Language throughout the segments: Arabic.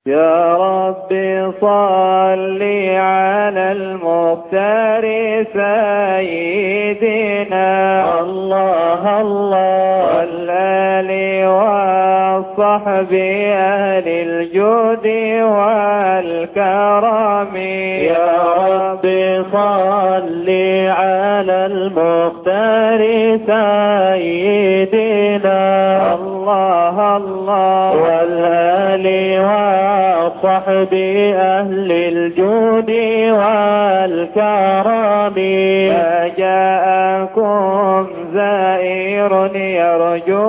يا رب صل على المختار سيدنا الله الله والآل والصحب أهل الجود والكرم يا رب صل على المختار سيدنا الله الله والآل والصحب أهل الجود والكرم فجاءكم زائر يرجو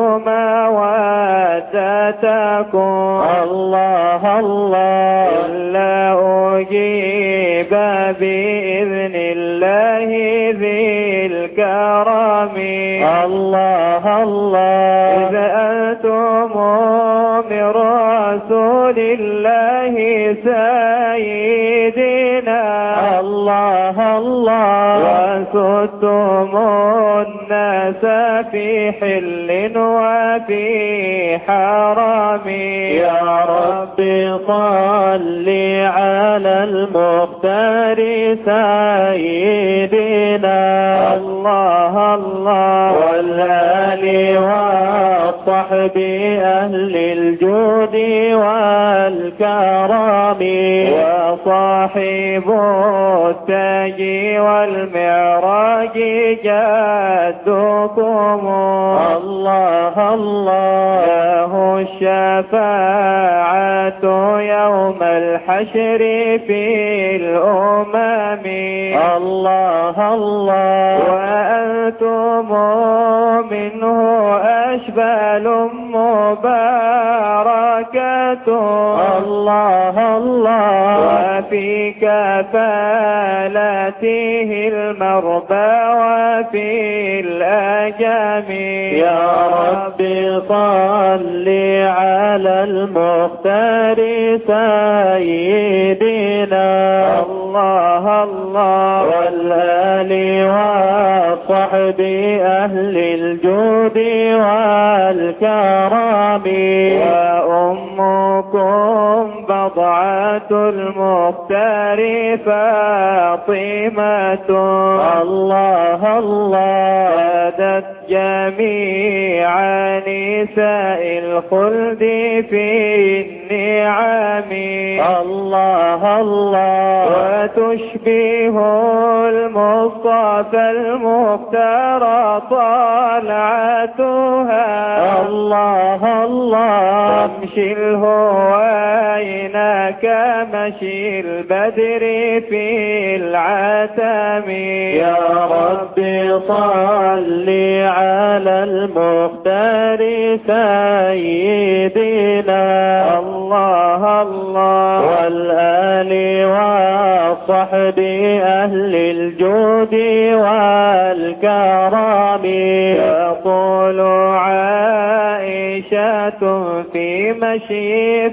مودتكم الله الله إلا أجيب بإذن الله ذي الكرم الله الله إذ أنتم من رسول الله سيدنا الله الله وسدتم الناس في حل وفي حرم يا رب صل على المختار سيدنا الله الله والآل والصحب أهل الجود والكرم وصاحب التاج والمعراج جدكم الله الله له الشفاعة يوم الحشر في الأمم الله الله وأنتم منه أشبال مباركة الله الله وفي كفالته المربى وفي الأجام يا رب صل على المختار سيدنا الله الله والآل والصحب أهل الجود والكرم وأمكم بضعة المختار فاطمة الله الله سادت جميع نساء الخلد في النعم الله الله وتشبه المصطفى المختار طلعتها الله الله تمشي الهوين كمشي البدر في العتم يا رب صل على المختار سيدنا الله الله والآل والصحب أهل الجود والكرم تقول عائشة في مشي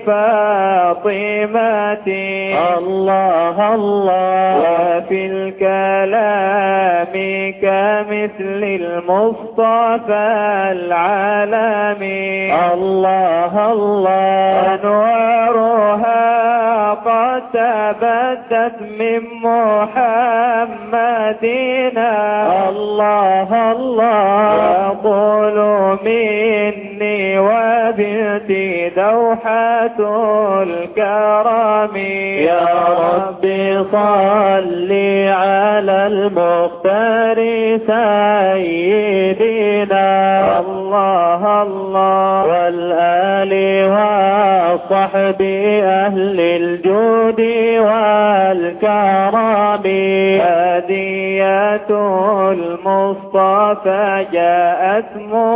فاطمة الله الله وفي الكلام كمثل المصطفى العالمي الله الله أنوارها قد تبدت من محمدنا الله الله يقول مني وبنتي دوحة الكرم يا رب صل على المختار سيدنا الله الله والآل والصحب أهل الجود والكرم هدية المصطفى جاءت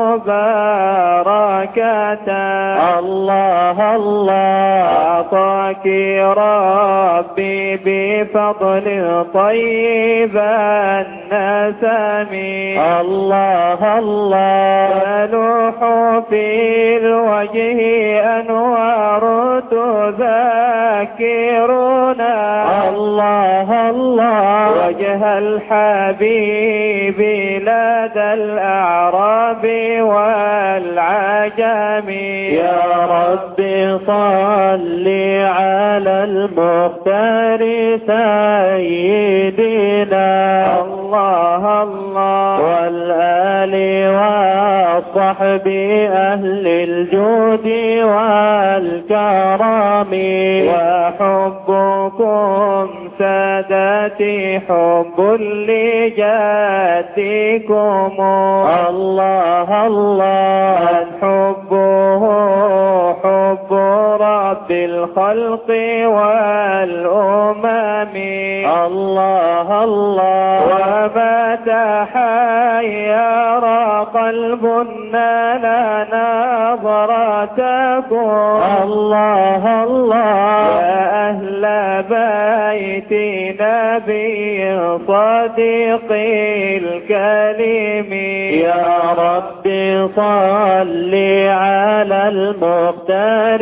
مباركة الله الله أعطاك ربي بفضل طيبا نسمي الله الله تلوح في الوجه أنوار تذكرنا الله الله وجه الحبيب لدى الأعراب والعجم يا ربي صل على المختار سيدنا الله الله والآل والصحب أهل الجود والكرم وحبكم سادتي حب لجدكم الله الله من حبه حب رب الخلق والأمم الله الله وما تحير قلب نال نظرتكم الله الله يا أهل بيت نبي صديق الكلم يا ربي صل على المختار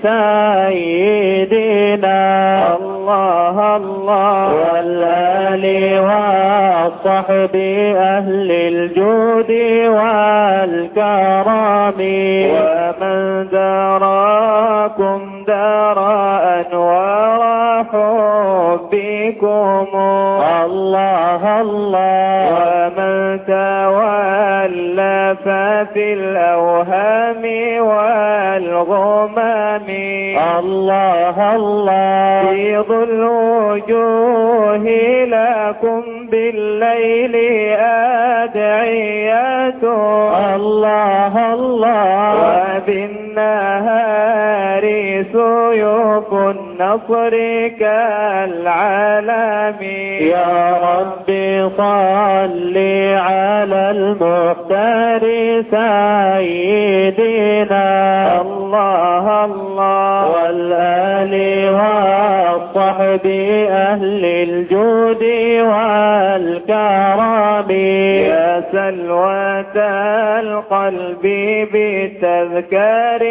سيدنا الله الله والآل والصحب أهل الجود والكرم ومن دراكم دار أنوار حبكم الله الله ومن تولف في الأوهام والغمام الله الله بيض الوجوه لكم بالليل أدعية الله الله وبالنهار سيوف النصر كالعلم يا ربي صل على المختار سيدنا الله الله والآل والصحب أهل الجود والكرم يا سلوة القلب بالتذكار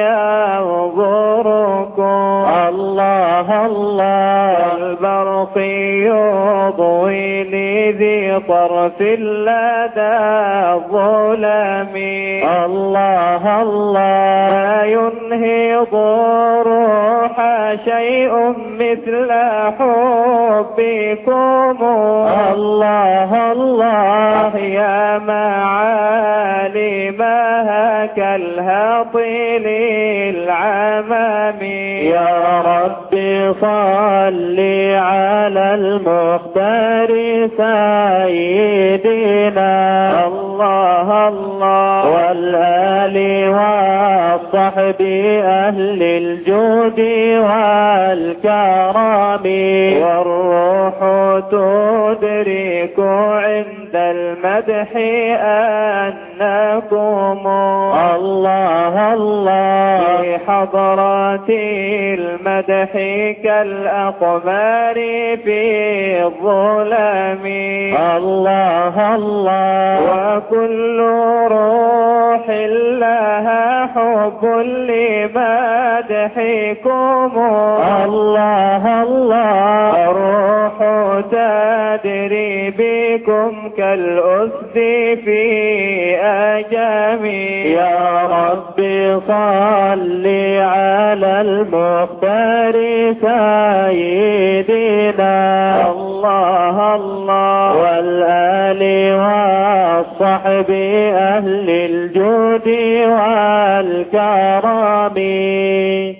ينظركم الله الله البرق يضوي لذي طرف لدى الظلم الله الله ما ينهض الروح شيء مثل حبكم الله الله يا معالمها كالهطل العمام يا ربي صل على المختار سيدنا الله الله والآل والصحب أهل الجود والكرم والروح تدرك عند المدح أنكم الله الله في حضرة المدح كالأقمار في الظلم الله الله وكل روح لها حب لمدحكم الله الله الروح تدري بكم كالأسد في أجامي يا ربي صل على المختار سيدنا الله الله والآل والصحب أهل الجود والكرم